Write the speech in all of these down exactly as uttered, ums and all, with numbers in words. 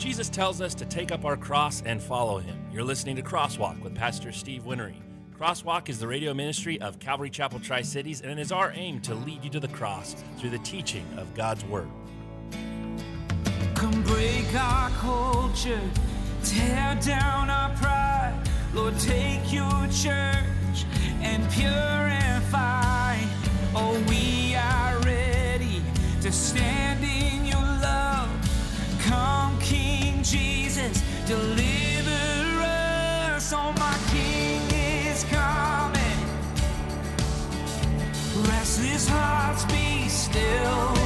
Jesus tells us to take up our cross and follow him. You're listening to Crosswalk with Pastor Steve Winnery. Crosswalk is the radio ministry of Calvary Chapel Tri-Cities, and it is our aim to lead you to the cross through the teaching of God's Word. Come break our culture, tear down our pride. Lord, take your church and purify. Oh, we are ready to stand in your love. Come, King Jesus, deliver us. Oh, my King is coming. Restless hearts be still.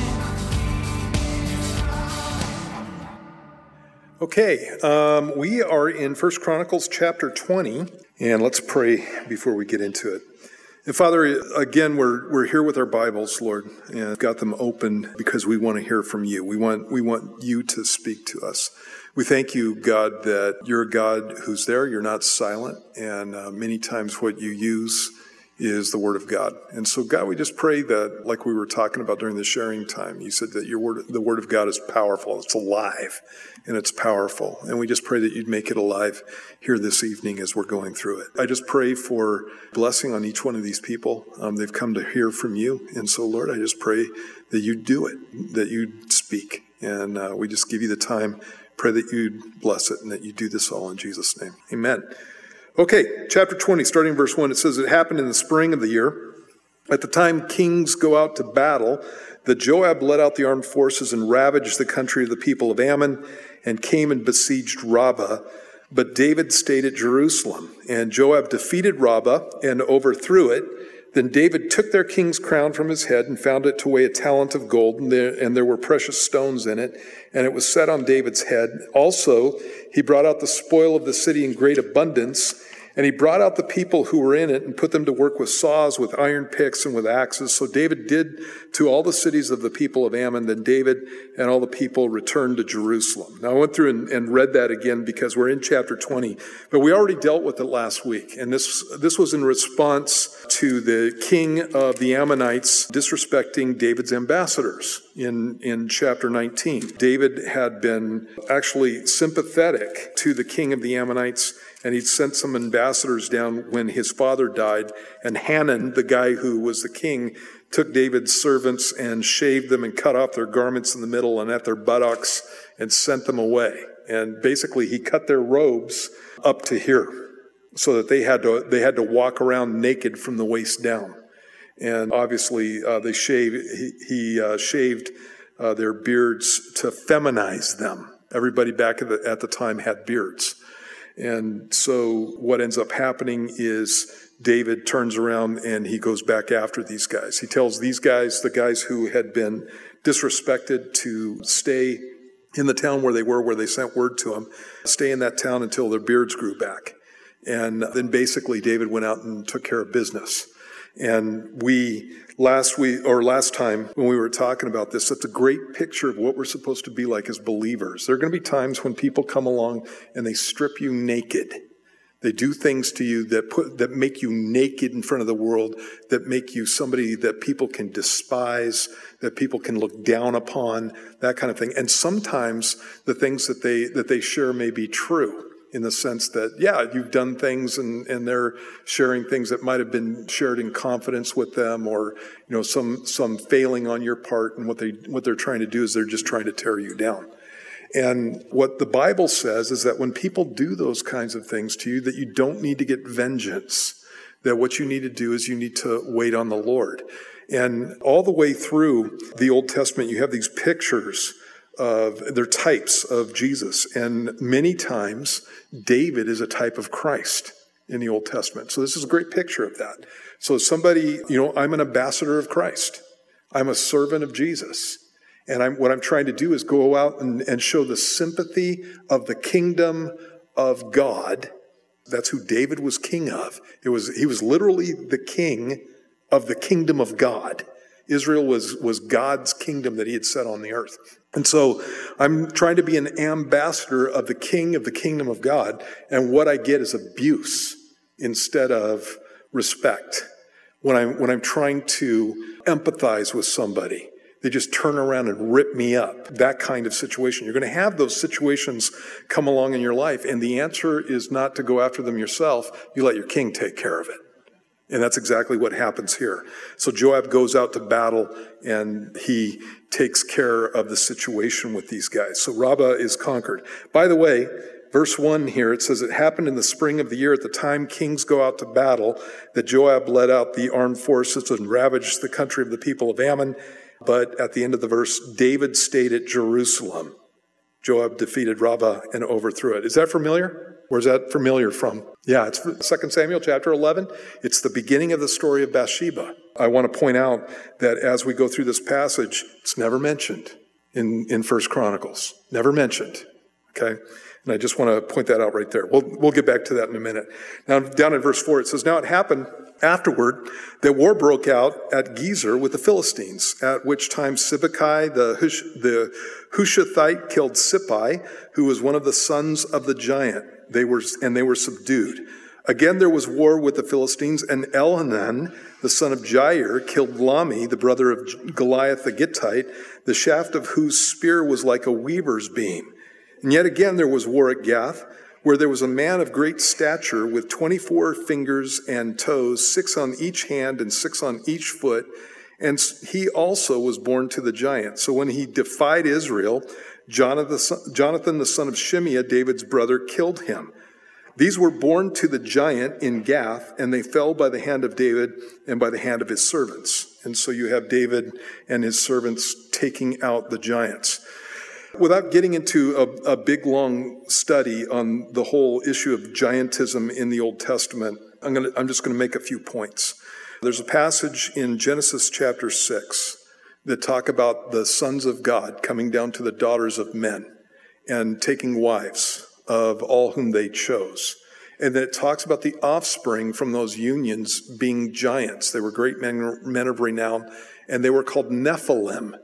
Okay, um, we are in First Chronicles chapter twenty, and let's pray before we get into it. And Father, again, we're we're here with our Bibles, Lord, and got them open because we want to hear from you. We want we want you to speak to us. We thank you, God, that you're a God who's there. You're not silent, and uh, many times what you use is the Word of God. And so, God, we just pray that, like we were talking about during the sharing time, you said that your word, the Word of God is powerful, it's alive, and it's powerful. And we just pray that you'd make it alive here this evening as we're going through it. I just pray for blessing on each one of these people. Um, they've come to hear from you. And so, Lord, I just pray that you'd do it, that you'd speak. And uh, we just give you the time. Pray that you'd bless it and that you do this all in Jesus' name. Amen. Okay, chapter twenty, starting in verse one, it says, "It happened in the spring of the year, at the time kings go out to battle, that Joab led out the armed forces and ravaged the country of the people of Ammon and came and besieged Rabbah. But David stayed at Jerusalem, and Joab defeated Rabbah and overthrew it. Then David took their king's crown from his head and found it to weigh a talent of gold, and there, and there were precious stones in it, and it was set on David's head. Also, he brought out the spoil of the city in great abundance, and he brought out the people who were in it and put them to work with saws, with iron picks, and with axes. So David did to all the cities of the people of Ammon. Then David and all the people returned to Jerusalem." Now, I went through and, and read that again because we're in chapter twenty, but we already dealt with it last week. And this, this was in response to the king of the Ammonites disrespecting David's ambassadors in, in chapter nineteen. David had been actually sympathetic to the king of the Ammonites, and he'd sent some ambassadors down when his father died. And Hanun, the guy who was the king, took David's servants and shaved them and cut off their garments in the middle and at their buttocks and sent them away. And basically he cut their robes up to here so that they had to they had to walk around naked from the waist down. And obviously uh, they shaved, he, he uh, shaved uh, their beards to feminize them. Everybody back at the, at the time had beards. And so what ends up happening is David turns around and he goes back after these guys. He tells these guys, the guys who had been disrespected, to stay in the town where they were, where they sent word to them, stay in that town until their beards grew back. And then basically David went out and took care of business. And we, last week, or last time when we were talking about this, it's a great picture of what we're supposed to be like as believers. There are going to be times when people come along and they strip you naked. They do things to you that put, that make you naked in front of the world, that make you somebody that people can despise, that people can look down upon, that kind of thing. And sometimes the things that they, that they share may be true, in the sense that, yeah, you've done things and, and they're sharing things that might have been shared in confidence with them, or, you know, some, some failing on your part. And what they, what they're trying to do is they're just trying to tear you down. And what the Bible says is that when people do those kinds of things to you, that you don't need to get vengeance, that what you need to do is you need to wait on the Lord. And all the way through the Old Testament, you have these pictures of, they're types of Jesus. And many times, David is a type of Christ in the Old Testament. So this is a great picture of that. So somebody, you know, I'm an ambassador of Christ. I'm a servant of Jesus. And I'm, what I'm trying to do is go out and, and show the sympathy of the kingdom of God. That's who David was king of. It was, he was literally the king of the kingdom of God. Israel was, was God's kingdom that he had set on the earth. And so I'm trying to be an ambassador of the king of the kingdom of God. And what I get is abuse instead of respect. When I'm, when I'm trying to empathize with somebody, They just turn around and rip me up. That kind of situation. You're going to have those situations come along in your life, and the answer is not to go after them yourself. You let your king take care of it. And that's exactly what happens here. So Joab goes out to battle, and he takes care of the situation with these guys. So Rabbah is conquered. By the way, verse one here, it says, it happened in the spring of the year at the time kings go out to battle that Joab led out the armed forces and ravaged the country of the people of Ammon. But at the end of the verse, David stayed at Jerusalem. Joab defeated Rabbah and overthrew it. Is that familiar? Where's that familiar from? Yeah, it's Second Samuel chapter eleven. It's the beginning of the story of Bathsheba. I want to point out that as we go through this passage, it's never mentioned in, in First Chronicles. Never mentioned. Okay? And I just want to point that out right there. We'll, we'll get back to that in a minute. Now, down in verse four, it says, now it happened afterward that war broke out at Gezer with the Philistines, at which time Sibbecai the, Hush, the Hushathite killed Sippai, who was one of the sons of the giant. They were, and they were subdued. Again, there was war with the Philistines, and Elhanan, the son of Jair, killed Lami, the brother of Goliath the Gittite, the shaft of whose spear was like a weaver's beam. And yet again, there was war at Gath, where there was a man of great stature with twenty-four fingers and toes, six on each hand and six on each foot. And he also was born to the giant. So when he defied Israel, Jonathan, the son of Shimeah, David's brother, killed him. These were born to the giant in Gath, and they fell by the hand of David and by the hand of his servants. And so you have David and his servants taking out the giants. Without getting into a, a big, long study on the whole issue of giantism in the Old Testament, I'm, gonna, I'm just going to make a few points. There's a passage in Genesis chapter six that talk about the sons of God coming down to the daughters of men and taking wives of all whom they chose. And then it talks about the offspring from those unions being giants. They were great men, men of renown, and they were called Nephilim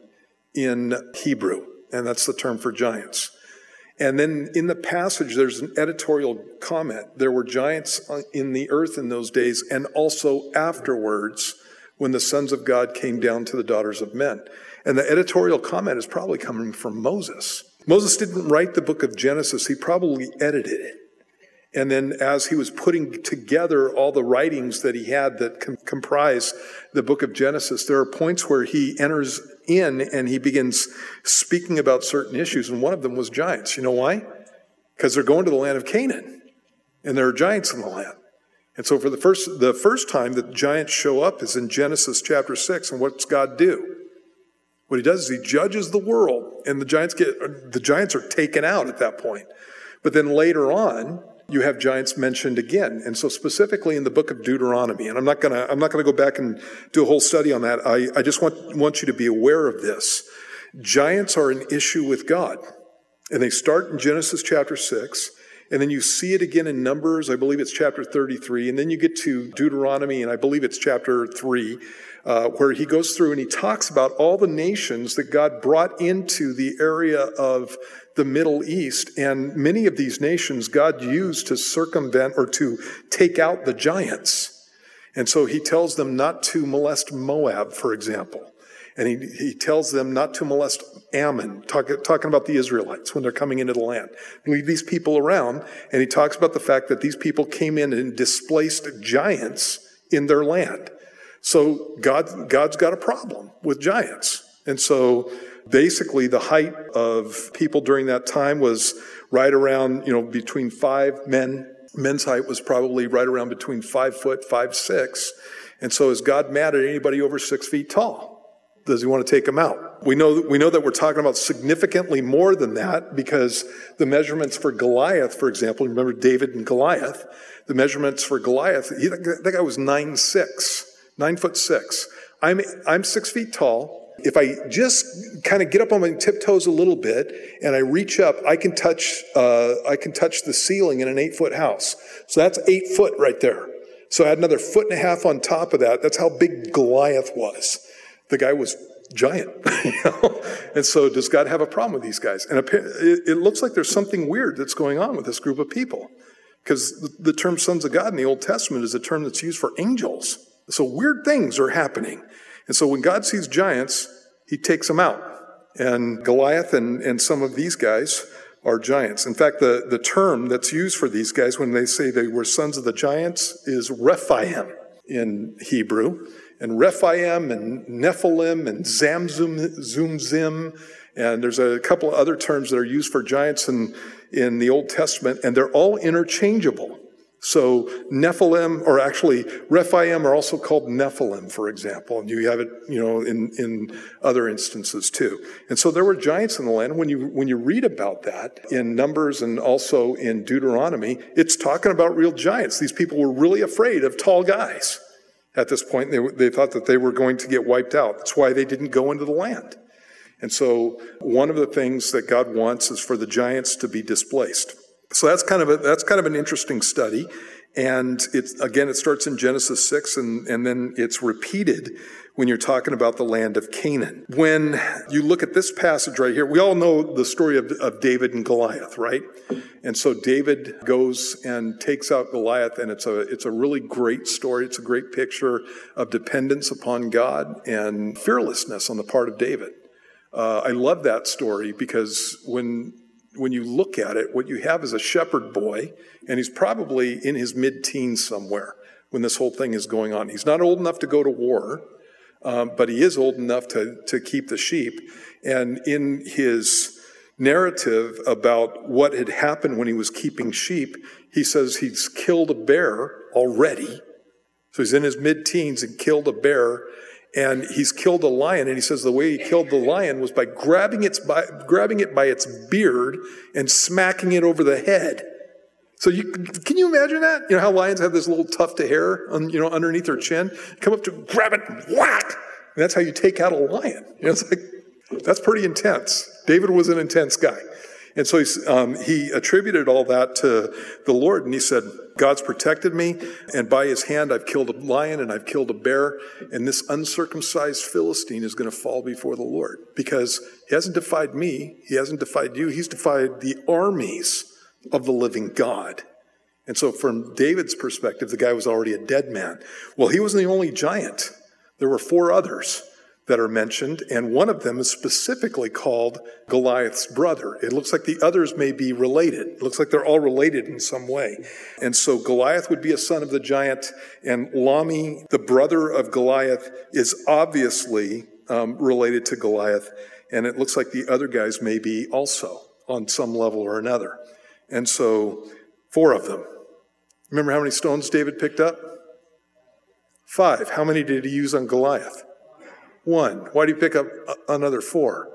in Hebrew. And that's the term for giants. And then in the passage, there's an editorial comment. There were giants in the earth in those days, and also afterwards when the sons of God came down to the daughters of men. And the editorial comment is probably coming from Moses. Moses didn't write the book of Genesis. He probably edited it. And then as he was putting together all the writings that he had that com- comprise the book of Genesis, there are points where he enters in and he begins speaking about certain issues. And one of them was giants. You know why? Because they're going to the land of Canaan. And there are giants in the land. And so for the first, the first time that giants show up is in Genesis chapter six. And what's God do? What he does is he judges the world. And the giants get, the giants are taken out at that point. But then later on, you have giants mentioned again. And so specifically in the book of Deuteronomy, and I'm not gonna, I'm not gonna go back and do a whole study on that. I, I just want, want you to be aware of this. Giants are an issue with God. And they start in Genesis chapter six, and then you see it again in Numbers, I believe it's chapter thirty-three, and then you get to Deuteronomy, and I believe it's chapter three, uh, where he goes through and he talks about all the nations that God brought into the area of the Middle East, and many of these nations God used to circumvent or to take out the giants. And so he tells them not to molest Moab, for example. And he, he tells them not to molest Ammon, talk, talking about the Israelites when they're coming into the land. Leave these people around, and he talks about the fact that these people came in and displaced giants in their land. So God, God's got a problem with giants. And so basically, the height of people during that time was right around, you know, between five men. Men's height was probably right around between five foot, five, six. And so is God mad at anybody over six feet tall? Does he want to take them out? We know, we know that we're talking about significantly more than that because the measurements for Goliath, for example, remember David and Goliath, the measurements for Goliath, he, that guy was nine six, nine foot six. I'm, I'm six feet tall. If I just kind of get up on my tiptoes a little bit and I reach up, I can touch uh, I can touch the ceiling in an eight-foot house. So that's eight foot right there. So I had another foot and a half on top of that. That's how big Goliath was. The guy was giant. You know? And so does God have a problem with these guys? And it looks like there's something weird that's going on with this group of people. Because the term sons of God in the Old Testament is a term that's used for angels. So weird things are happening. And so when God sees giants, he takes them out. And Goliath and, and some of these guys are giants. In fact, the, the term that's used for these guys when they say they were sons of the giants is Rephaim in Hebrew. And Rephaim and Nephilim and Zamzumzim, and there's a couple of other terms that are used for giants in, in the Old Testament, and they're all interchangeable. So Nephilim, or actually Rephaim, are also called Nephilim, for example, and you have it, you know, in, in other instances too. And so there were giants in the land. When you when you read about that in Numbers and also in Deuteronomy, it's talking about real giants. These people were really afraid of tall guys. At this point, they, they thought that they were going to get wiped out. That's why they didn't go into the land. And so one of the things that God wants is for the giants to be displaced. So that's kind of a, that's kind of an interesting study. And it's, again, it starts in Genesis six, and, and then it's repeated when you're talking about the land of Canaan. When you look at this passage right here, we all know the story of, of David and Goliath, right? And so David goes and takes out Goliath, and it's a it's a really great story. It's a great picture of dependence upon God and fearlessness on the part of David. Uh, I love that story because when when you look at it, what you have is a shepherd boy, and he's probably in his mid-teens somewhere when this whole thing is going on. He's not old enough to go to war, um, but he is old enough to, to keep the sheep. And in his narrative about what had happened when he was keeping sheep, he says he's killed a bear already. So he's in his mid-teens and killed a bear, and he's killed a lion, and he says the way he killed the lion was by grabbing its by, grabbing it by its beard and smacking it over the head. So you can you imagine that? You know how lions have this little tuft of hair, on, you know, underneath their chin. You come up to grab it, and whack, and that's how you take out a lion. You know, it's like that's pretty intense. David was an intense guy, and so he's, um, he attributed all that to the Lord, and he said, God's protected me, and by his hand I've killed a lion and I've killed a bear, and this uncircumcised Philistine is going to fall before the Lord because he hasn't defied me, he hasn't defied you, he's defied the armies of the living God. And so from David's perspective, the guy was already a dead man. Well, he wasn't the only giant. There were four others that are mentioned, and one of them is specifically called Goliath's brother. It looks like the others may be related. It looks like they're all related in some way. And so Goliath would be a son of the giant, and Lami, the brother of Goliath, is obviously um, related to Goliath, and it looks like the other guys may be also on some level or another. And so four of them. Remember how many stones David picked up? Five. How many did he use on Goliath? One. Why do you pick up another four?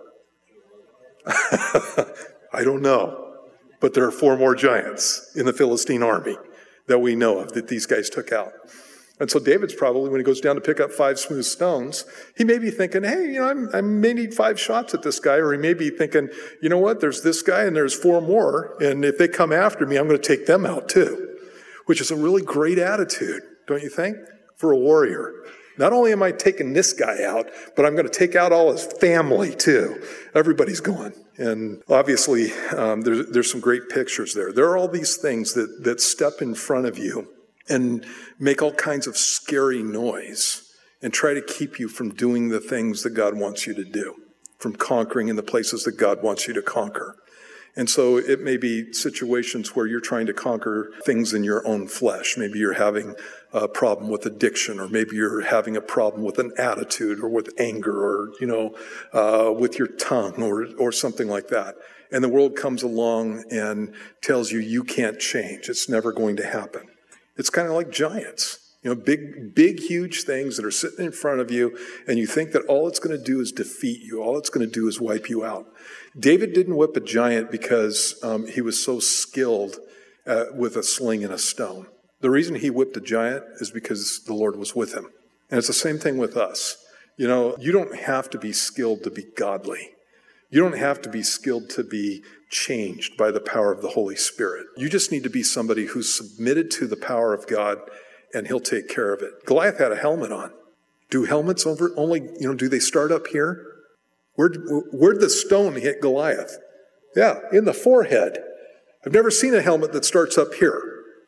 I don't know. But there are four more giants in the Philistine army that we know of that these guys took out. And so David's probably, when he goes down to pick up five smooth stones, he may be thinking, hey, you know, I'm, I may need five shots at this guy. Or he may be thinking, you know what, there's this guy and there's four more. And if they come after me, I'm going to take them out too. Which is a really great attitude, don't you think, for a warrior? Not only am I taking this guy out, but I'm going to take out all his family too. Everybody's gone. And obviously, um, there's, there's some great pictures there. There are all these things that, that step in front of you and make all kinds of scary noise and try to keep you from doing the things that God wants you to do, from conquering in the places that God wants you to conquer. And so it may be situations where you're trying to conquer things in your own flesh. Maybe you're having a problem with addiction, or maybe you're having a problem with an attitude, or with anger, or, you know, uh, with your tongue, or, or something like that. And the world comes along and tells you you can't change. It's never going to happen. It's kind of like giants, you know, big, big, huge things that are sitting in front of you, and you think that all it's going to do is defeat you. All it's going to do is wipe you out. David didn't whip a giant because um, he was so skilled uh, with a sling and a stone. The reason he whipped a giant is because the Lord was with him. And it's the same thing with us. You know, you don't have to be skilled to be godly. You don't have to be skilled to be changed by the power of the Holy Spirit. You just need to be somebody who's submitted to the power of God, and he'll take care of it. Goliath had a helmet on. Do helmets over only, you know, do they start up here? Where'd, where'd the stone hit Goliath? Yeah, in the forehead. I've never seen a helmet that starts up here.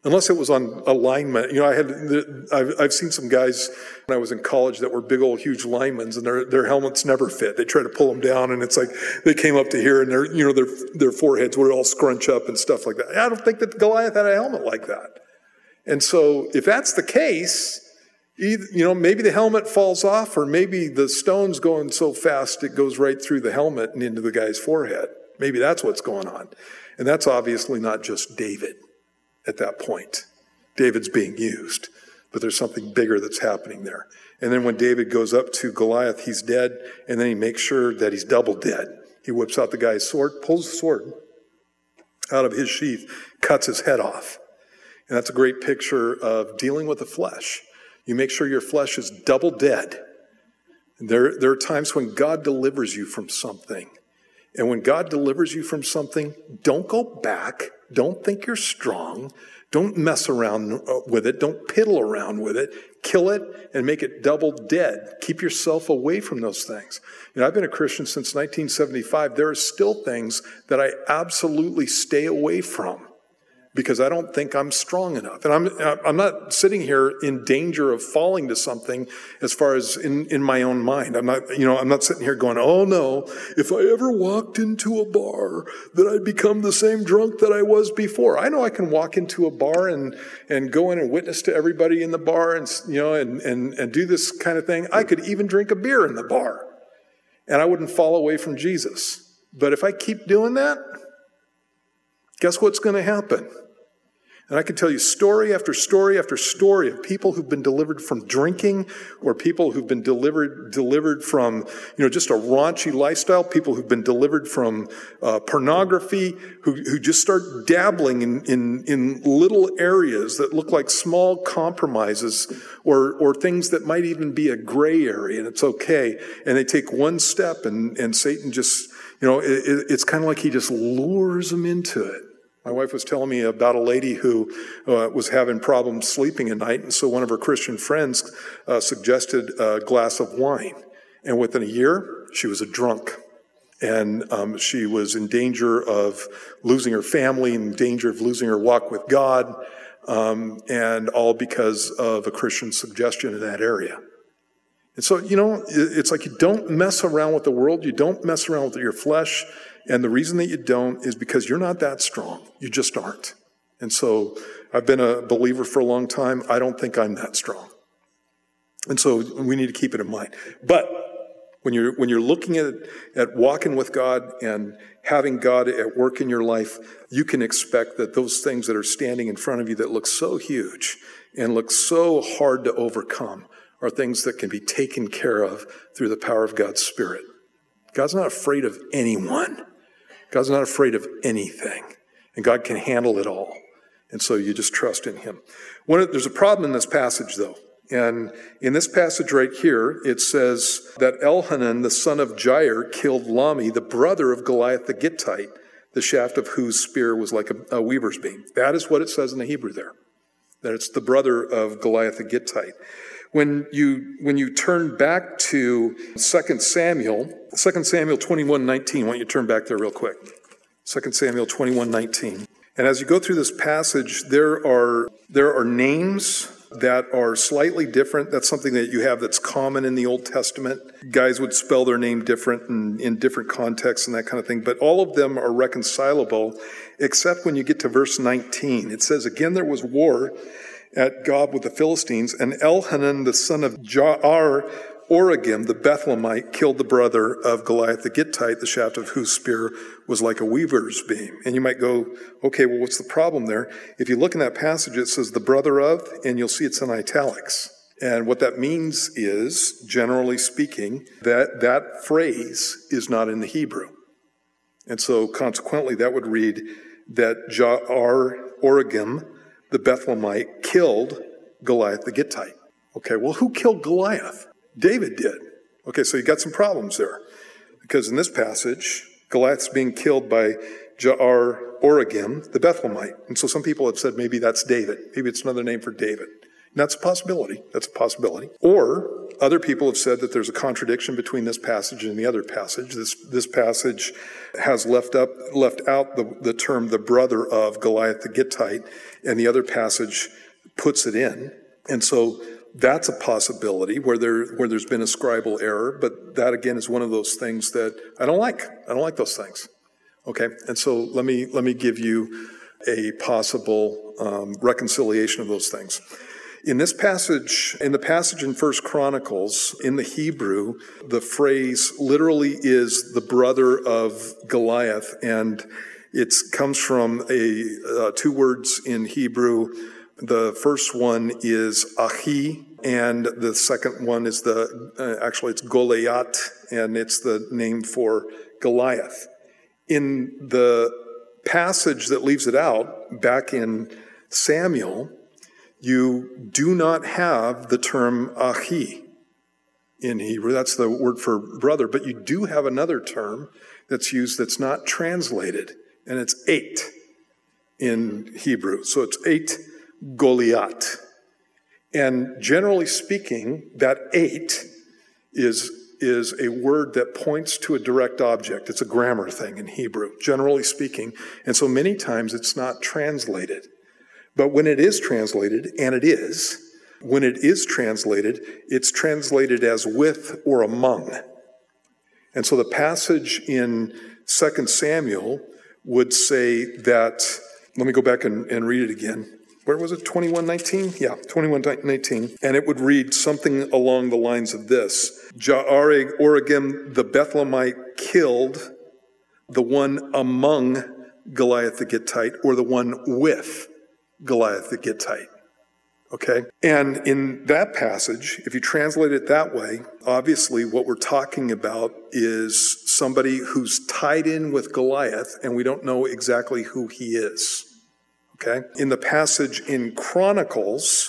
Unless it was on alignment. You know, I had, I've, I've seen some guys when I was in college that were big old huge linemen, and their, their helmets never fit. They try to pull them down, and it's like they came up to here, and their, you know, their, their foreheads would all scrunch up and stuff like that. I don't think that Goliath had a helmet like that. And so if that's the case, either, you know, maybe the helmet falls off, or maybe the stone's going so fast it goes right through the helmet and into the guy's forehead. Maybe that's what's going on. And that's obviously not just David. At that point, David's being used, but there's something bigger that's happening there. And then when David goes up to Goliath, he's dead, and then he makes sure that he's double dead. He whips out the guy's sword, pulls the sword out of his sheath, cuts his head off. And that's a great picture of dealing with the flesh. You make sure your flesh is double dead. And there, there are times when God delivers you from something. And when God delivers you from something, don't go back. Don't think you're strong. Don't mess around with it. Don't piddle around with it. Kill it and make it double dead. Keep yourself away from those things. You know, I've been a Christian since nineteen seventy-five. There are still things that I absolutely stay away from because I don't think I'm strong enough. And I'm I'm not sitting here in danger of falling to something as far as in, in my own mind. I'm not, you know, I'm not sitting here going, oh no, if I ever walked into a bar, that I'd become the same drunk that I was before. I know I can walk into a bar and, and go in and witness to everybody in the bar and, you know, and, and, and do this kind of thing. I could even drink a beer in the bar and I wouldn't fall away from Jesus. But if I keep doing that, guess what's going to happen? And I can tell you story after story after story of people who've been delivered from drinking, or people who've been delivered delivered from, you know, just a raunchy lifestyle, people who've been delivered from uh, pornography, who who just start dabbling in, in in little areas that look like small compromises, or or things that might even be a gray area, and it's okay. And they take one step, and and Satan just, you know, it, it's kind of like he just lures them into it. My wife was telling me about a lady who uh, was having problems sleeping at night, and so one of her Christian friends uh, suggested a glass of wine. And within a year, she was a drunk. And um, she was in danger of losing her family, in danger of losing her walk with God, um, and all because of a Christian suggestion in that area. And so, you know, it's like you don't mess around with the world. You don't mess around with your flesh. And the reason that you don't is because you're not that strong. You just aren't. And so I've been a believer for a long time. I don't think I'm that strong. And so we need to keep it in mind. But when you're when you're looking at at walking with God and having God at work in your life, you can expect that those things that are standing in front of you that look so huge and look so hard to overcome are things that can be taken care of through the power of God's Spirit. God's not afraid of anyone. God's not afraid of anything. And God can handle it all. And so you just trust in him. One of, there's a problem in this passage, though. And in this passage right here, it says that Elhanan, the son of Jair, killed Lami, the brother of Goliath the Gittite, the shaft of whose spear was like a, a weaver's beam. That is what it says in the Hebrew there. That it's the brother of Goliath the Gittite. When you when you turn back to Second Samuel, Second Samuel twenty-one nineteen, why don't you turn back there real quick? Second Samuel twenty-one nineteen. And as you go through this passage, there are there are names that are slightly different. That's something that you have that's common in the Old Testament. Guys would spell their name different and in different contexts and that kind of thing. But all of them are reconcilable, except when you get to verse nineteen. It says, again, there was war at Gob with the Philistines, and Elhanan, the son of Jair, Oregim, the Bethlehemite, killed the brother of Goliath the Gittite, the shaft of whose spear was like a weaver's beam. And you might go, okay, well, what's the problem there? If you look in that passage, it says the brother of, and you'll see it's in italics. And what that means is, generally speaking, that that phrase is not in the Hebrew. And so consequently, that would read that Jair, Oregim, the Bethlehemite, killed Goliath the Gittite. Okay, well, who killed Goliath? David did. Okay, so you got some problems there. Because in this passage, Goliath's being killed by Jair, Oregim, the Bethlehemite. And so some people have said maybe that's David. Maybe it's another name for David. That's a possibility. That's a possibility. Or other people have said that there's a contradiction between this passage and the other passage. This this passage has left up left out the, the term the brother of Goliath the Gittite, and the other passage puts it in. And so that's a possibility where there where there's been a scribal error, but that again is one of those things that I don't like. I don't like those things. Okay? And so let me let me give you a possible um, reconciliation of those things. In this passage, in the passage in First Chronicles, in the Hebrew, the phrase literally is the brother of Goliath, and it comes from a uh, two words in Hebrew. The first one is Ahi, and the second one is the, uh, actually it's Goliath, and it's the name for Goliath. In the passage that leaves it out, back in Samuel, you do not have the term Ahi in Hebrew. That's the word for brother, but you do have another term that's used that's not translated, and it's eight in Hebrew. So it's eight Goliath. And generally speaking, that eight is, is a word that points to a direct object. It's a grammar thing in Hebrew, generally speaking. And so many times it's not translated. But when it is translated, and it is, when it is translated, it's translated as with or among. And so the passage in Second Samuel would say that, let me go back and, and read it again. Where was it? twenty-one nineteen? Yeah, twenty-one nineteen. And it would read something along the lines of this. Ja'areg Oregim the Bethlehemite killed the one among Goliath the Gittite, or the one with Goliath the Gittite. Okay? And in that passage, if you translate it that way, obviously what we're talking about is somebody who's tied in with Goliath, and we don't know exactly who he is. Okay? In the passage in Chronicles,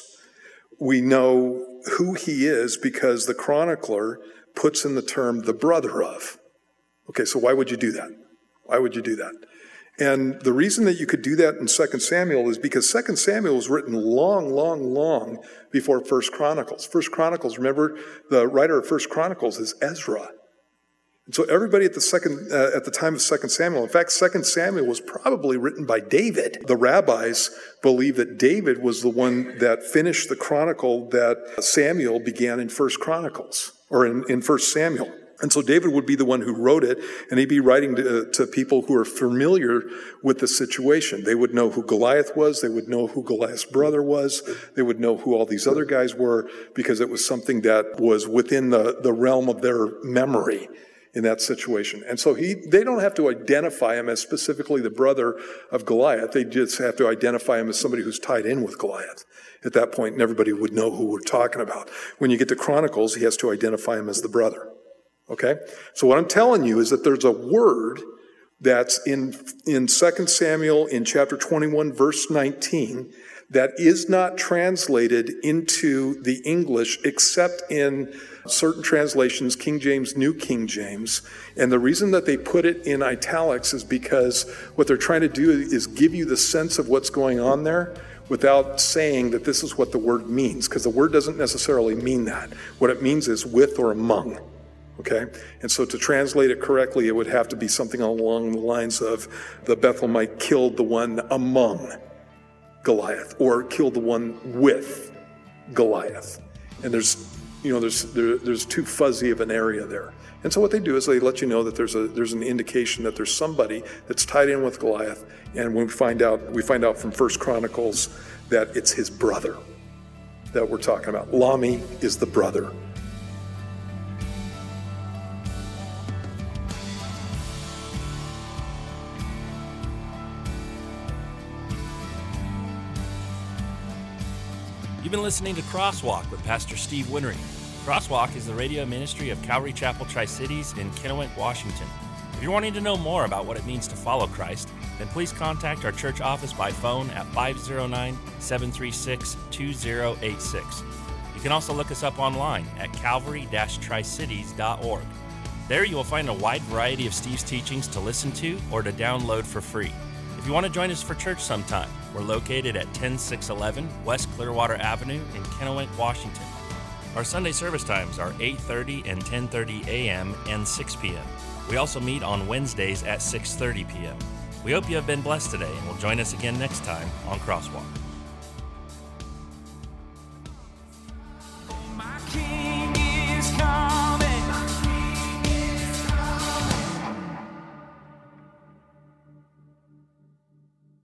we know who he is because the chronicler puts in the term the brother of. Okay, so why would you do that? Why would you do that? And the reason that you could do that in Second Samuel is because Second Samuel was written long, long, long before First Chronicles. First Chronicles, remember, the writer of First Chronicles is Ezra. And so everybody at the second uh, at the time of Second Samuel, in fact, Second Samuel was probably written by David. The rabbis believe that David was the one that finished the chronicle that Samuel began in First Chronicles, or in, in First Samuel. And so David would be the one who wrote it, and he'd be writing to, to people who are familiar with the situation. They would know who Goliath was. They would know who Goliath's brother was. They would know who all these other guys were, because it was something that was within the, the realm of their memory in that situation. And so he, they don't have to identify him as specifically the brother of Goliath. They just have to identify him as somebody who's tied in with Goliath. At that point, and everybody would know who we're talking about. When you get to Chronicles, he has to identify him as the brother. Okay? So what I'm telling you is that there's a word that's in, in Second Samuel in chapter twenty-one, verse nineteen, that is not translated into the English except in certain translations, King James, New King James. And the reason that they put it in italics is because what they're trying to do is give you the sense of what's going on there without saying that this is what the word means, because the word doesn't necessarily mean that. What it means is with or among. Okay? And so to translate it correctly, it would have to be something along the lines of the Bethlehemite killed the one among Goliath, or killed the one with Goliath. And there's, you know, there's there, there's too fuzzy of an area there. And so what they do is they let you know that there's a there's an indication that there's somebody that's tied in with Goliath. And when we find out, we find out from First Chronicles that it's his brother that we're talking about. Lami is the brother. You've been listening to Crosswalk with Pastor Steve Winnery. Crosswalk is the radio ministry of Calvary Chapel Tri-Cities in Kennewick, Washington. If you're wanting to know more about what it means to follow Christ, then please contact our church office by phone at five oh nine, seven three six, two oh eight six. You can also look us up online at calvary dash tri cities dot org. There you will find a wide variety of Steve's teachings to listen to or to download for free. If you want to join us for church sometime, we're located at ten six eleven West Clearwater Avenue in Kennewick, Washington. Our Sunday service times are eight thirty and ten thirty a.m. and six p.m. We also meet on Wednesdays at six thirty p.m. We hope you have been blessed today, and will join us again next time on Crosswalk.